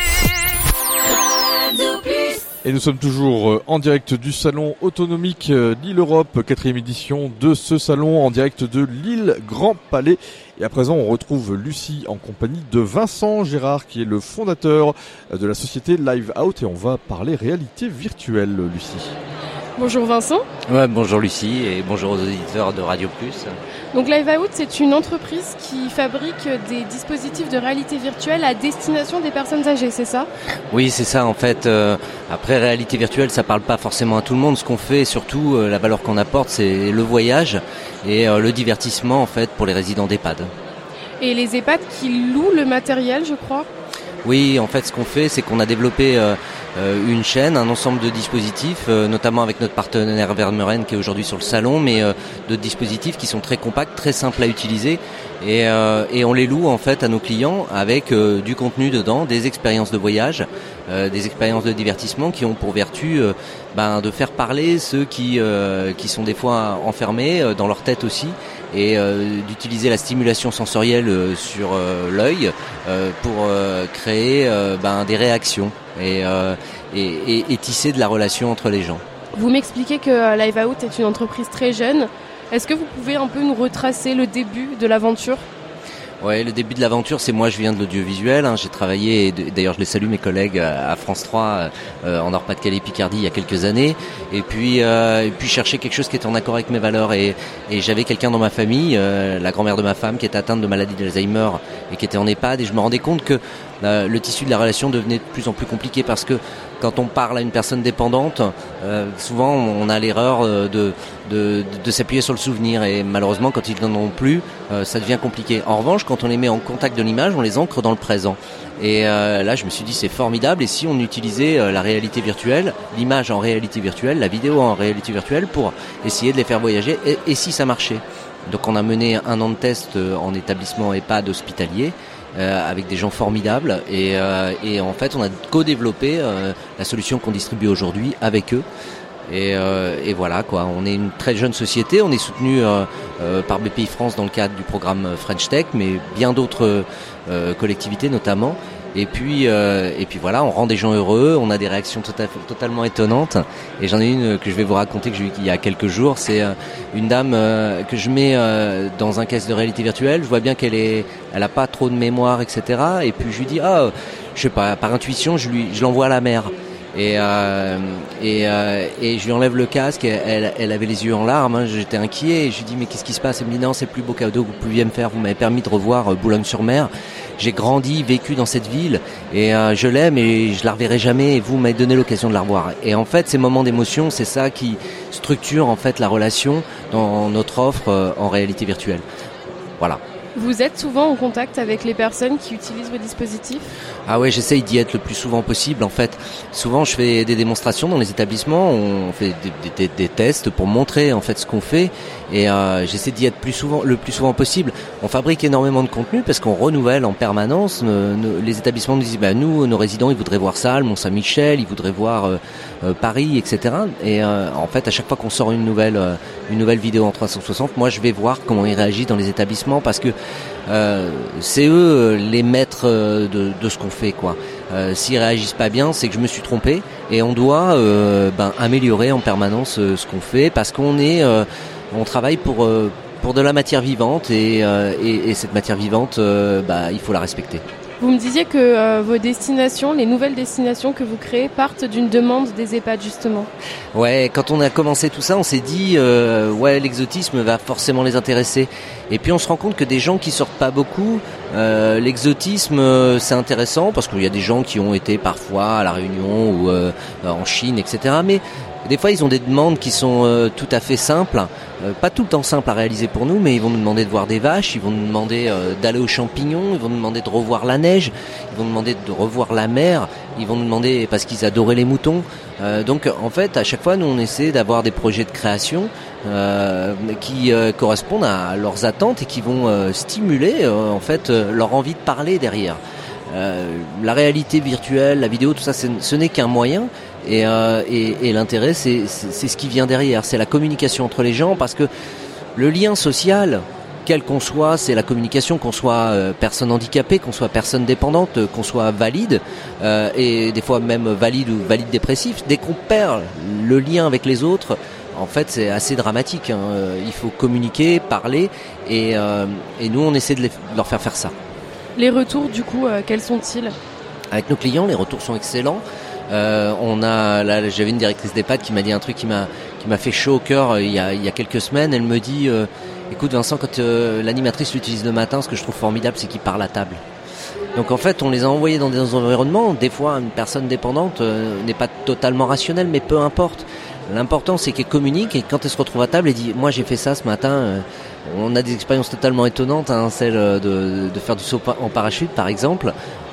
Radio Plus. Et nous sommes toujours en direct du salon autonomique Lille Europe, quatrième édition de ce salon, en direct de Lille Grand Palais. Et à présent, on retrouve Lucie en compagnie de Vincent Gérard, qui est le fondateur de la société Live Out. Et on va parler réalité virtuelle, Lucie. Bonjour Vincent. Ouais, bonjour Lucie et bonjour aux auditeurs de Radio Plus. Donc Live Out, c'est une entreprise qui fabrique des dispositifs de réalité virtuelle à destination des personnes âgées, c'est ça ? Oui, c'est ça en fait. Euh, après, réalité virtuelle, ça parle pas forcément à tout le monde. Ce qu'on fait, surtout, euh, la valeur qu'on apporte, c'est le voyage et euh, le divertissement en fait pour les résidents d'EHPAD. Et les EHPAD qui louent le matériel, je crois ? Oui, en fait, ce qu'on fait, c'est qu'on a développé euh, euh, une chaîne, un ensemble de dispositifs, euh, notamment avec notre partenaire Vermeuren qui est aujourd'hui sur le salon, mais euh, de dispositifs qui sont très compacts, très simples à utiliser, et, euh, et on les loue en fait à nos clients avec euh, du contenu dedans, des expériences de voyage, euh, des expériences de divertissement qui ont pour vertu euh, ben, de faire parler ceux qui euh, qui sont des fois enfermés euh, dans leur tête aussi. Et euh, d'utiliser la stimulation sensorielle euh, sur euh, l'œil euh, pour euh, créer euh, ben, des réactions et, euh, et, et, et tisser de la relation entre les gens. Vous m'expliquez que Live Out est une entreprise très jeune. Est-ce que vous pouvez un peu nous retracer le début de l'aventure ? Ouais, le début de l'aventure, c'est moi, je viens de l'audiovisuel. Hein, j'ai travaillé, et d'ailleurs je les salue mes collègues à France trois euh, en Nord-Pas-de-Calais, Picardie, il y a quelques années. Et puis, euh, et puis chercher quelque chose qui était en accord avec mes valeurs. Et, et j'avais quelqu'un dans ma famille, euh, la grand-mère de ma femme, qui était atteinte de maladie d'Alzheimer et qui était en EHPAD. Et je me rendais compte que euh, le tissu de la relation devenait de plus en plus compliqué parce que quand on parle à une personne dépendante, euh, souvent on a l'erreur de, de, de, de s'appuyer sur le souvenir et malheureusement quand ils n'en ont plus, euh, ça devient compliqué. En revanche, quand on les met en contact de l'image, on les ancre dans le présent. Et euh, là, je me suis dit c'est formidable. Et si on utilisait euh, la réalité virtuelle, l'image en réalité virtuelle, la vidéo en réalité virtuelle pour essayer de les faire voyager et, et si ça marchait. Donc on a mené un an de test euh, en établissement EHPAD hospitalier. Euh, avec des gens formidables et, euh, et en fait on a co-développé euh, la solution qu'on distribue aujourd'hui avec eux et, euh, et voilà quoi, on est une très jeune société, on est soutenu euh, euh, par B P I France dans le cadre du programme French Tech mais bien d'autres euh, collectivités notamment et puis euh, et puis voilà, on rend des gens heureux, on a des réactions tota- totalement étonnantes et j'en ai une que je vais vous raconter que j'ai eu il y a quelques jours, c'est euh, une dame euh, que je mets euh, dans un casque de réalité virtuelle, je vois bien qu'elle est elle a pas trop de mémoire etc et puis je lui dis ah je sais pas par intuition je lui je l'envoie à la mer et euh, et euh, et je lui enlève le casque, elle elle avait les yeux en larmes, hein, j'étais inquiet et je lui dis mais qu'est-ce qui se passe, elle me dit non c'est le plus beau cadeau que vous pouviez me faire, vous m'avez permis de revoir euh, Boulogne-sur-Mer. J'ai grandi, vécu dans cette ville et euh, je l'aime et je la reverrai jamais et vous m'avez donné l'occasion de la revoir. Et en fait, ces moments d'émotion, c'est ça qui structure en fait la relation dans notre offre euh, en réalité virtuelle. Voilà. Vous êtes souvent en contact avec les personnes qui utilisent vos dispositifs ? Ah ouais, j'essaye d'y être le plus souvent possible. En fait, souvent je fais des démonstrations dans les établissements, on fait des, des, des tests pour montrer en fait ce qu'on fait, et euh, j'essaie d'y être plus souvent, le plus souvent possible. On fabrique énormément de contenu parce qu'on renouvelle en permanence. Nos, nos, les établissements nous disent, bah nous, nos résidents, ils voudraient voir ça, le Mont-Saint-Michel, ils voudraient voir euh, euh, Paris, et cetera. Et euh, en fait, à chaque fois qu'on sort une nouvelle, euh, une nouvelle vidéo en trois cent soixante, moi je vais voir comment ils réagissent dans les établissements parce que euh, c'est eux les maîtres de, de ce qu'on fait, quoi. Euh, s'ils réagissent pas bien, c'est que je me suis trompé et on doit euh, ben, améliorer en permanence euh, ce qu'on fait parce qu'on est, euh, on travaille pour euh, pour de la matière vivante et euh, et, et cette matière vivante, euh, bah, il faut la respecter. Vous me disiez que euh, vos destinations, les nouvelles destinations que vous créez, partent d'une demande des EHPAD justement. Ouais, quand on a commencé tout ça, on s'est dit euh, ouais, l'exotisme va forcément les intéresser. Et puis on se rend compte que des gens qui sortent pas beaucoup, euh, l'exotisme euh, c'est intéressant parce qu'il y a des gens qui ont été parfois à la Réunion ou euh, en Chine, et cetera. Mais des fois, ils ont des demandes qui sont euh, tout à fait simples, euh, pas tout le temps simples à réaliser pour nous, mais ils vont nous demander de voir des vaches, ils vont nous demander euh, d'aller aux champignons, ils vont nous demander de revoir la neige, ils vont nous demander de revoir la mer, ils vont nous demander parce qu'ils adoraient les moutons. Euh, donc, en fait, à chaque fois, nous, on essaie d'avoir des projets de création euh, qui euh, correspondent à leurs attentes et qui vont euh, stimuler, euh, en fait, euh, leur envie de parler derrière. Euh, la réalité virtuelle, la vidéo, tout ça, c'est, ce n'est qu'un moyen. Et, euh, et, et l'intérêt, c'est, c'est, c'est ce qui vient derrière, c'est la communication entre les gens, parce que le lien social, quel qu'on soit, c'est la communication, qu'on soit euh, personne handicapée, qu'on soit personne dépendante, qu'on soit valide, euh, et des fois même valide ou valide dépressif. Dès qu'on perd le lien avec les autres, en fait, c'est assez dramatique. Hein. Il faut communiquer, parler, et, euh, et nous, on essaie de, les, de leur faire faire ça. Les retours, du coup, euh, quels sont-ils ? Avec nos clients, les retours sont excellents. Euh, on a, là, j'avais une directrice d'EHPAD qui m'a dit un truc qui m'a, qui m'a fait chaud au cœur euh, il y a, il y a quelques semaines. Elle me dit, euh, écoute Vincent, quand euh, l'animatrice l'utilise le matin, ce que je trouve formidable, c'est qu'il parle à table. Donc en fait, on les a envoyés dans des environnements. Des fois, une personne dépendante euh, n'est pas totalement rationnelle, mais peu importe. L'important, c'est qu'elle communique et quand elle se retrouve à table, elle dit, moi j'ai fait ça ce matin. Euh, on a des expériences totalement étonnantes, hein, celle de, de faire du saut en parachute par exemple.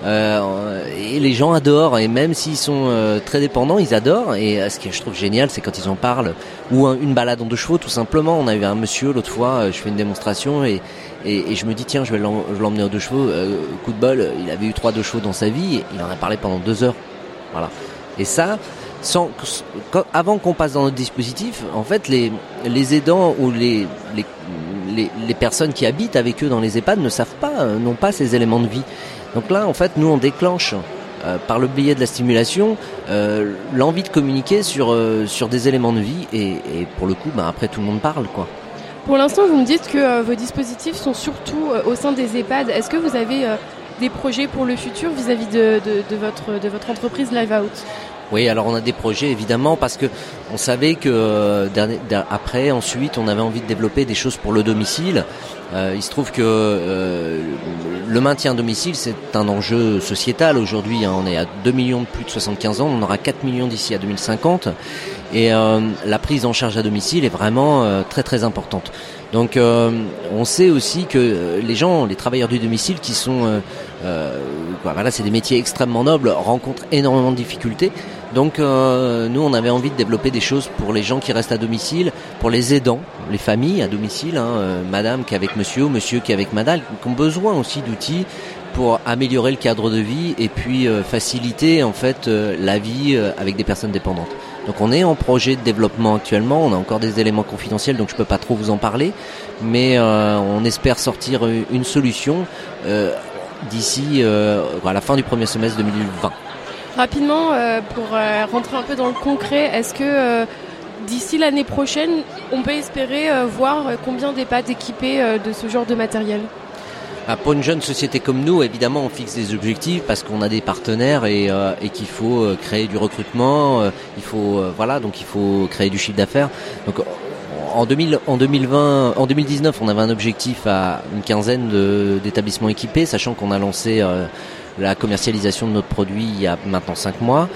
Euh, et les gens adorent, et même s'ils sont euh, très dépendants, ils adorent. Et euh, ce que je trouve génial, c'est quand ils en parlent. Ou un, une balade en deux chevaux, tout simplement. On a eu un monsieur l'autre fois, euh, je fais une démonstration et, et, et je me dis tiens, je vais l'em, je vais l'emmener en deux chevaux. Euh, coup de bol, il avait eu trois deux chevaux dans sa vie, et il en a parlé pendant deux heures. Voilà. Et ça, sans, quand, avant qu'on passe dans notre dispositif, en fait, les, les aidants ou les, les, les, les personnes qui habitent avec eux dans les EHPAD ne savent pas, euh, n'ont pas ces éléments de vie. Donc là, en fait, nous, on déclenche, euh, par le biais de la stimulation, euh, l'envie de communiquer sur, euh, sur des éléments de vie. Et, et pour le coup, bah, après, tout le monde parle, quoi. Pour l'instant, vous me dites que euh, vos dispositifs sont surtout euh, au sein des EHPAD. Est-ce que vous avez euh, des projets pour le futur vis-à-vis de, de, de, votre, de votre entreprise Live Out ? Oui, alors on a des projets évidemment parce que on savait que euh, dernier, après, ensuite, on avait envie de développer des choses pour le domicile. Euh, il se trouve que euh, le maintien à domicile, c'est un enjeu sociétal aujourd'hui. Hein. On est à deux millions de plus de soixante-quinze ans, on en aura quatre millions d'ici à deux mille cinquante. Et euh, la prise en charge à domicile est vraiment euh, très très importante. Donc euh, on sait aussi que les gens, les travailleurs du domicile qui sont, euh, euh, voilà, c'est des métiers extrêmement nobles, rencontrent énormément de difficultés. Donc euh, nous, on avait envie de développer des choses pour les gens qui restent à domicile, pour les aidants, les familles à domicile, hein, euh, madame qui est avec monsieur ou monsieur qui est avec madame, qui ont besoin aussi d'outils pour améliorer le cadre de vie et puis euh, faciliter en fait euh, la vie euh, avec des personnes dépendantes. Donc on est en projet de développement actuellement, on a encore des éléments confidentiels donc je peux pas trop vous en parler, mais euh, on espère sortir une solution euh, d'ici euh, à la fin du premier semestre deux mille vingt. Rapidement, euh, pour euh, rentrer un peu dans le concret, est-ce que euh, d'ici l'année prochaine, on peut espérer euh, voir combien d'EHPAD équipés euh, de ce genre de matériel ? Ah, pour une jeune société comme nous, évidemment, on fixe des objectifs parce qu'on a des partenaires et, euh, et qu'il faut euh, créer du recrutement. Euh, il faut, euh, voilà, donc il faut créer du chiffre d'affaires. Donc, en, deux mille, en deux mille vingt, en deux mille dix-neuf, on avait un objectif à une quinzaine de, d'établissements équipés, sachant qu'on a lancé euh, la commercialisation de notre produit il y a maintenant cinq mois.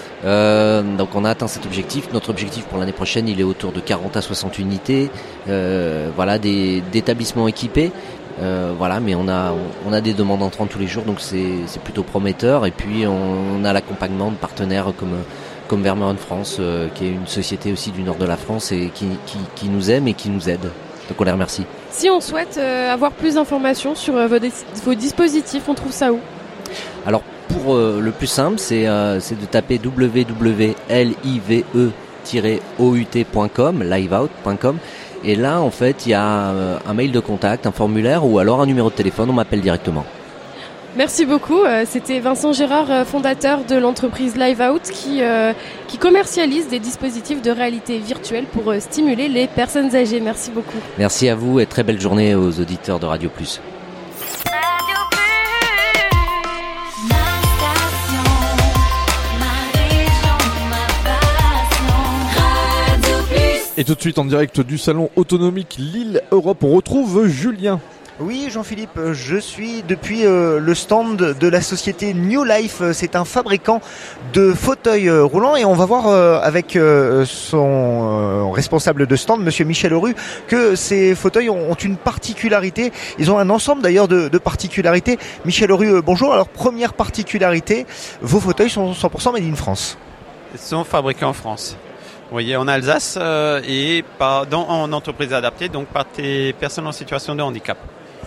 Euh, donc on a atteint cet objectif. Notre objectif pour l'année prochaine, il est autour de quarante à soixante unités, euh, voilà, des, d'établissements équipés. Euh, voilà, mais on a on a des demandes entrantes tous les jours, donc c'est c'est plutôt prometteur. Et puis on, on a l'accompagnement de partenaires comme comme Vermeeren France, euh, qui est une société aussi du nord de la France et qui qui qui nous aime et qui nous aide. Donc on les remercie. Si on souhaite euh, avoir plus d'informations sur euh, vos, dis- vos dispositifs, on trouve ça où ? Alors pour euh, le plus simple, c'est euh, c'est de taper w w w point live tiret out point com, liveout point com. Et là, en fait, il y a un mail de contact, un formulaire ou alors un numéro de téléphone, on m'appelle directement. Merci beaucoup. C'était Vincent Gérard, fondateur de l'entreprise Live Out, qui, euh, qui commercialise des dispositifs de réalité virtuelle pour euh, stimuler les personnes âgées. Merci beaucoup. Merci à vous et très belle journée aux auditeurs de Radio Plus. Et tout de suite en direct du salon autonomique Lille Europe, on retrouve Julien. Oui, Jean-Philippe, je suis depuis euh, le stand de la société New Life. C'est un fabricant de fauteuils euh, roulants et on va voir euh, avec euh, son euh, responsable de stand, monsieur Michel Auru, que ces fauteuils ont, ont une particularité. Ils ont un ensemble d'ailleurs de, de particularités. Michel Auru, euh, bonjour. Alors, première particularité, vos fauteuils sont cent pour cent made in France. Ils sont fabriqués en France. Vous voyez, en Alsace euh, et par, dans, en entreprise adaptée, donc par des personnes en situation de handicap.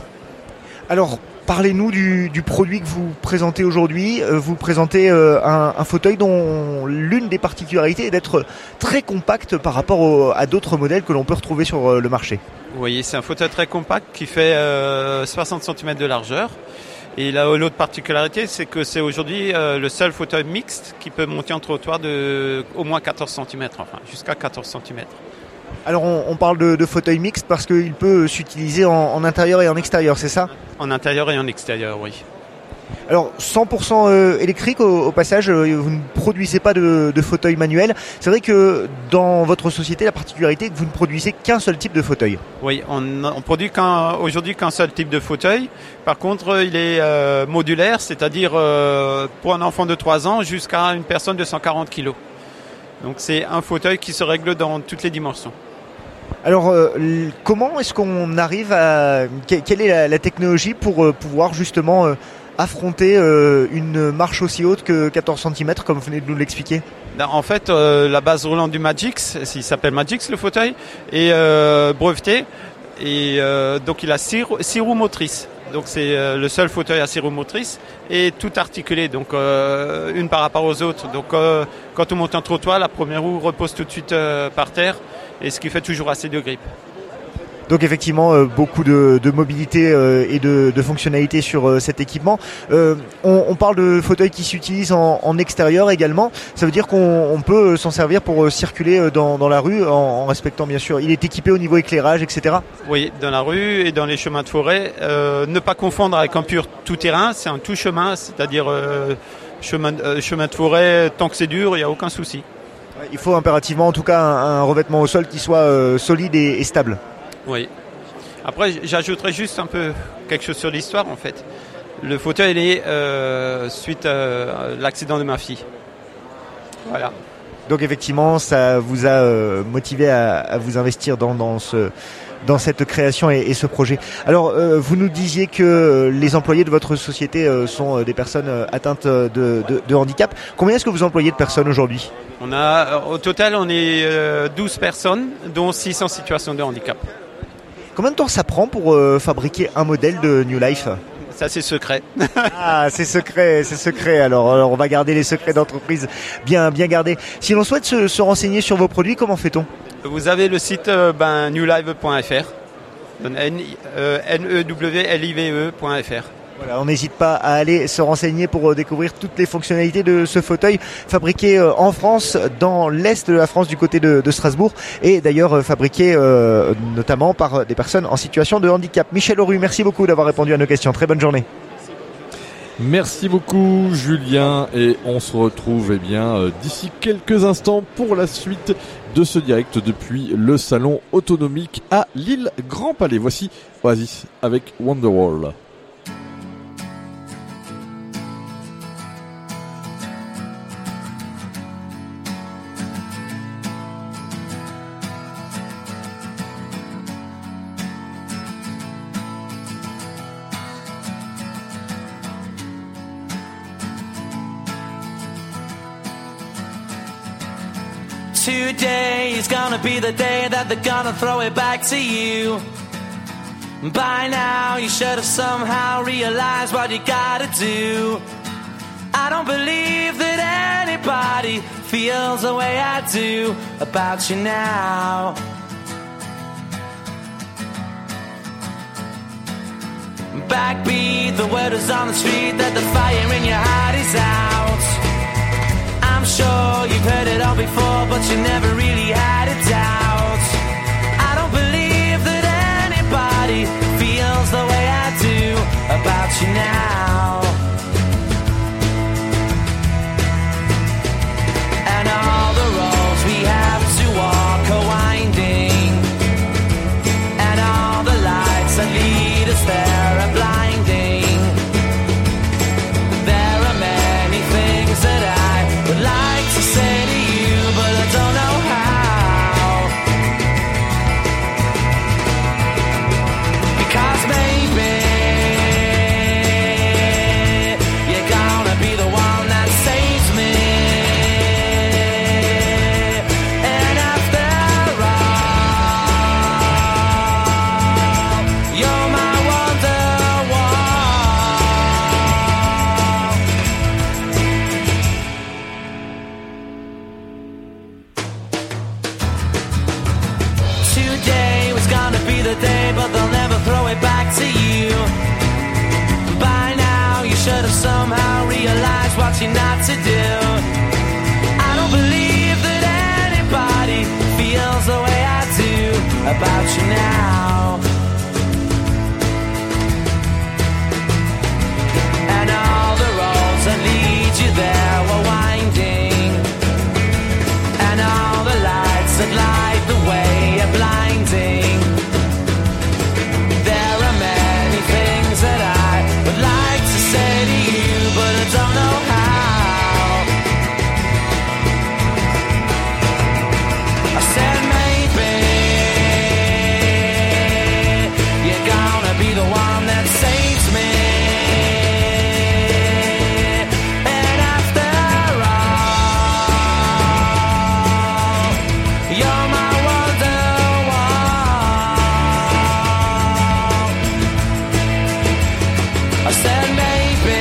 Alors, parlez-nous du, du produit que vous présentez aujourd'hui. Euh, vous présentez euh, un, un fauteuil dont l'une des particularités est d'être très compact par rapport au, à d'autres modèles que l'on peut retrouver sur euh, le marché. Vous voyez, c'est un fauteuil très compact qui fait euh, soixante centimètres de largeur. Et là, l'autre particularité, c'est que c'est aujourd'hui euh, le seul fauteuil mixte qui peut monter en trottoir de au moins quatorze centimètres, enfin jusqu'à quatorze centimètres. Alors on, on parle de, de fauteuil mixte parce qu'il peut s'utiliser en, en intérieur et en extérieur, c'est ça ? En intérieur et en extérieur, oui. Alors cent pour cent euh, électrique au, au passage, euh, vous ne produisez pas de, de fauteuil manuel. C'est vrai que dans votre société, la particularité est que vous ne produisez qu'un seul type de fauteuil. Oui, on, on produit qu'un, aujourd'hui qu'un seul type de fauteuil. Par contre, il est euh, modulaire, c'est-à-dire euh, pour un enfant de trois ans jusqu'à une personne de cent quarante kilos. Donc c'est un fauteuil qui se règle dans toutes les dimensions. Alors, euh, comment est-ce qu'on arrive à... Quelle est la, la technologie pour euh, pouvoir justement euh, affronter euh, une marche aussi haute que quatorze centimètres, comme vous venez de nous l'expliquer ? En fait, euh, la base roulante du Magix, il s'appelle Magix le fauteuil, est euh, breveté. Et euh, donc il a six, six roues motrices. Donc c'est euh, le seul fauteuil à six roues motrices et tout articulé, donc euh, une par rapport aux autres. Donc euh, quand on monte en trottoir, la première roue repose tout de suite euh, par terre, et ce qui fait toujours assez de grippe. Donc effectivement, euh, beaucoup de, de mobilité euh, et de, de fonctionnalité sur euh, cet équipement. Euh, on, on parle de fauteuils qui s'utilisent en, en extérieur également. Ça veut dire qu'on on peut s'en servir pour euh, circuler dans, dans la rue en, en respectant bien sûr. Il est équipé au niveau éclairage, et cetera. Oui, dans la rue et dans les chemins de forêt. Euh, ne pas confondre avec un pur tout-terrain, c'est un tout-chemin, c'est-à-dire euh, chemin, euh, chemin de forêt, tant que c'est dur, il n'y a aucun souci. Il faut impérativement en tout cas un, un revêtement au sol qui soit euh, solide et, et stable. Oui. Après, j'ajouterais juste un peu quelque chose sur l'histoire, en fait. Le fauteuil, il est euh, suite à l'accident de ma fille. Voilà. Donc effectivement, ça vous a euh, motivé à, à vous investir dans, dans ce... dans cette création et, et ce projet. Alors, euh, vous nous disiez que les employés de votre société euh, sont des personnes atteintes de, de, de handicap. Combien est-ce que vous employez de personnes aujourd'hui ? On a, au total, on est euh, douze personnes, dont six en situation de handicap. Combien de temps ça prend pour euh, fabriquer un modèle de New Life ? Ça, c'est secret. Ah, c'est secret, c'est secret. Alors, alors, on va garder les secrets d'entreprise bien, bien gardés. Si l'on souhaite se, se renseigner sur vos produits, comment fait-on ? Vous avez le site euh, ben, newlive point f r, N E W L I V E point f r. Voilà, on n'hésite pas à aller se renseigner pour découvrir toutes les fonctionnalités de ce fauteuil fabriqué en France, dans l'est de la France, du côté de, de Strasbourg, et d'ailleurs fabriqué euh, notamment par des personnes en situation de handicap. Michel Auru, merci beaucoup d'avoir répondu à nos questions. Très bonne journée. Merci beaucoup Julien, et on se retrouve eh bien euh, d'ici quelques instants pour la suite de ce direct depuis le salon autonomique à Lille Grand Palais. Voici Oasis avec Wonderwall. Today is gonna be the day that they're gonna throw it back to you. By now you should have somehow realized what you gotta do. I don't believe that anybody feels the way I do about you now. backbeat. The word is on the street that the fire in your heart is out. I'm sure you've heard it all before, but you never really had a doubt. I don't believe that anybody feels the way I do about you now. And all the roads we have to walk are winding, and all the lights that lead us there are blinding. There are many things that I would like to say to you, but I don't know how. Because maybe you're gonna be the one that saves me. And after all, you're my Wonderwall. Today was gonna be the day, but they'll never throw it back to you. By now you should have somehow realized what you're not to do. I don't believe that anybody feels the way I do about you now. And all the roads that lead you there were winding, and all the lights that light the way are blinding. There are many things that I would like to say to you, but I don't know how. I said maybe you're gonna be the one that saves me. And after all, you're my Wonderwall. I said maybe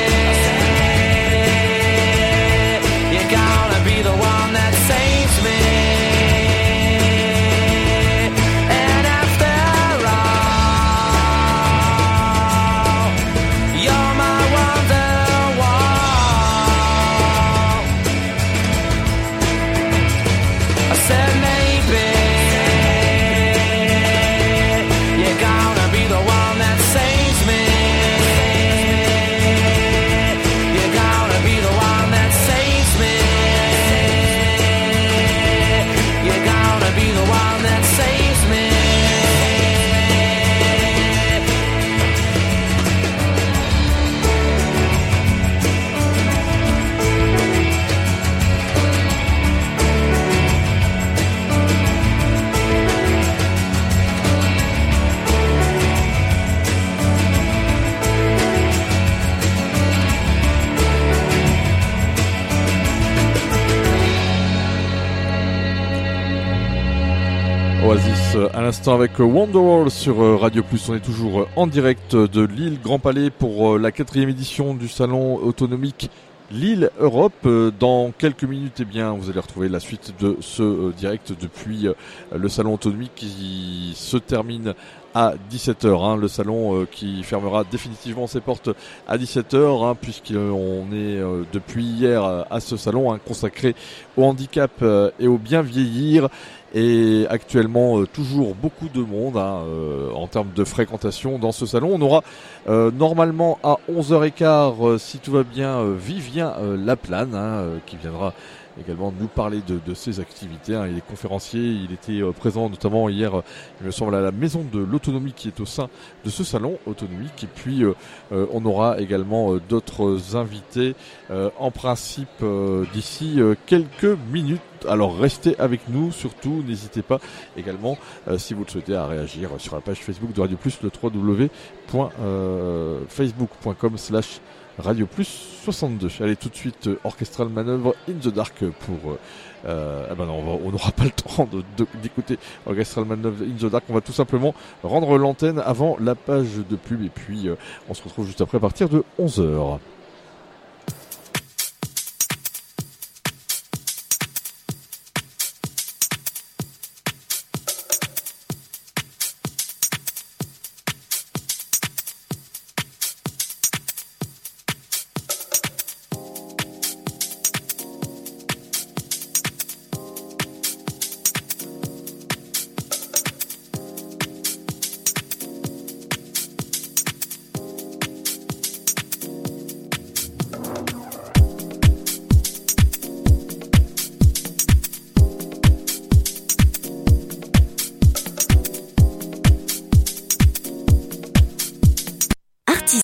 you're gonna be the one that saves me. And after all, you're my Wonderwall. I said maybe you're gonna be the one that saves me. You're gonna be the one that saves me. You're gonna be the one that saves me. Oasis à l'instant avec Wonderwall sur Radio Plus. On est toujours en direct de Lille Grand Palais pour la quatrième édition du salon autonomique Lille Europe. Dans quelques minutes, eh bien, vous allez retrouver la suite de ce direct depuis le salon autonomique qui se termine à dix-sept heures, hein, le salon euh, qui fermera définitivement ses portes à dix-sept heures, hein, puisqu'on est euh, depuis hier à ce salon, hein, consacré au handicap euh, et au bien vieillir. Et actuellement euh, toujours beaucoup de monde, hein, euh, en termes de fréquentation dans ce salon. On aura euh, normalement à onze heures quinze, euh, si tout va bien, euh, Vivien euh, Laplane, hein, euh, qui viendra également nous parler de, de ses activités, hein. Il est conférencier, il était euh, présent notamment hier, euh, il me semble, à la maison de l'autonomie qui est au sein de ce salon autonomique. Et puis euh, euh, on aura également euh, d'autres invités euh, en principe euh, d'ici euh, quelques minutes. Alors restez avec nous, surtout n'hésitez pas également euh, si vous le souhaitez à réagir sur la page Facebook de Radio Plus, le w w w point facebook point com slash Radio Plus soixante-deux. Allez, tout de suite, euh, Orchestral Manœuvre In The Dark pour... Euh, euh, eh ben non, on n'aura pas le temps de, de, d'écouter Orchestral Manœuvre In The Dark. On va tout simplement rendre l'antenne avant la page de pub et puis euh, on se retrouve juste après à partir de onze heures.